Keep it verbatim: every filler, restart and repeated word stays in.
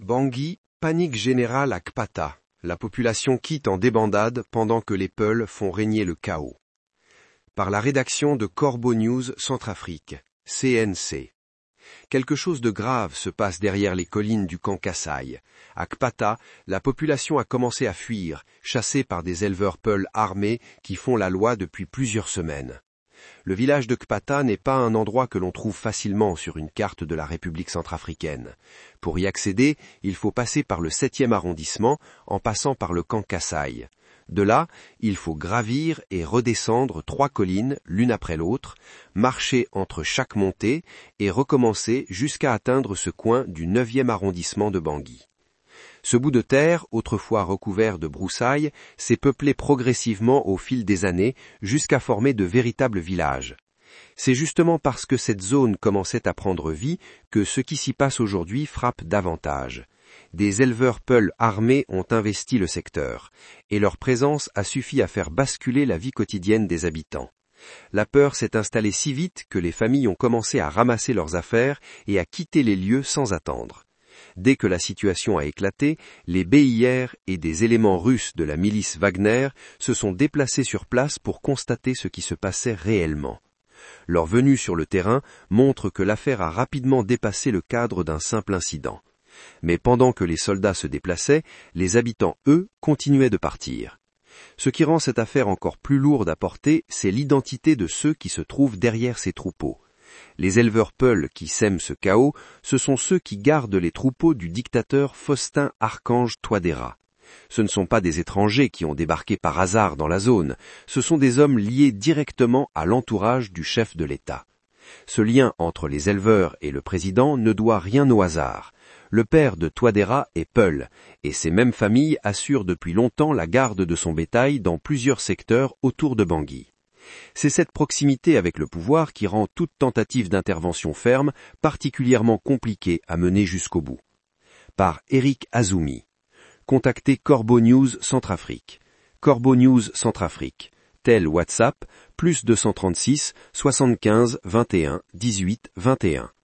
Bangui, panique générale à Kpata. La population quitte en débandade pendant que les Peuls font régner le chaos. Par la rédaction de Corbeau News Centrafrique, C N C. Quelque chose de grave se passe derrière les collines du camp Kassai. À Kpata, la population a commencé à fuir, chassée par des éleveurs Peuls armés qui font la loi depuis plusieurs semaines. Le village de Kpata n'est pas un endroit que l'on trouve facilement sur une carte de la République centrafricaine. Pour y accéder, il faut passer par le septième arrondissement en passant par le camp Kassai. De là, il faut gravir et redescendre trois collines l'une après l'autre, marcher entre chaque montée et recommencer jusqu'à atteindre ce coin du neuvième arrondissement de Bangui. Ce bout de terre, autrefois recouvert de broussailles, s'est peuplé progressivement au fil des années jusqu'à former de véritables villages. C'est justement parce que cette zone commençait à prendre vie que ce qui s'y passe aujourd'hui frappe davantage. Des éleveurs Peuls armés ont investi le secteur, et leur présence a suffi à faire basculer la vie quotidienne des habitants. La peur s'est installée si vite que les familles ont commencé à ramasser leurs affaires et à quitter les lieux sans attendre. Dès que la situation a éclaté, les B I R et des éléments russes de la milice Wagner se sont déplacés sur place pour constater ce qui se passait réellement. Leur venue sur le terrain montre que l'affaire a rapidement dépassé le cadre d'un simple incident. Mais pendant que les soldats se déplaçaient, les habitants, eux, continuaient de partir. Ce qui rend cette affaire encore plus lourde à porter, c'est l'identité de ceux qui se trouvent derrière ces troupeaux. Les éleveurs Peuls qui sèment ce chaos, ce sont ceux qui gardent les troupeaux du dictateur Faustin Archange Touadéra. Ce ne sont pas des étrangers qui ont débarqué par hasard dans la zone, ce sont des hommes liés directement à l'entourage du chef de l'État. Ce lien entre les éleveurs et le président ne doit rien au hasard. Le père de Touadéra est Peul, et ces mêmes familles assurent depuis longtemps la garde de son bétail dans plusieurs secteurs autour de Bangui. C'est cette proximité avec le pouvoir qui rend toute tentative d'intervention ferme particulièrement compliquée à mener jusqu'au bout. Par Eric Azoumi. Contactez Corbeau News Centrafrique. Corbeau News Centrafrique. Tel WhatsApp, plus deux cent trente-six, soixante-quinze, vingt et un, dix-huit, vingt et un.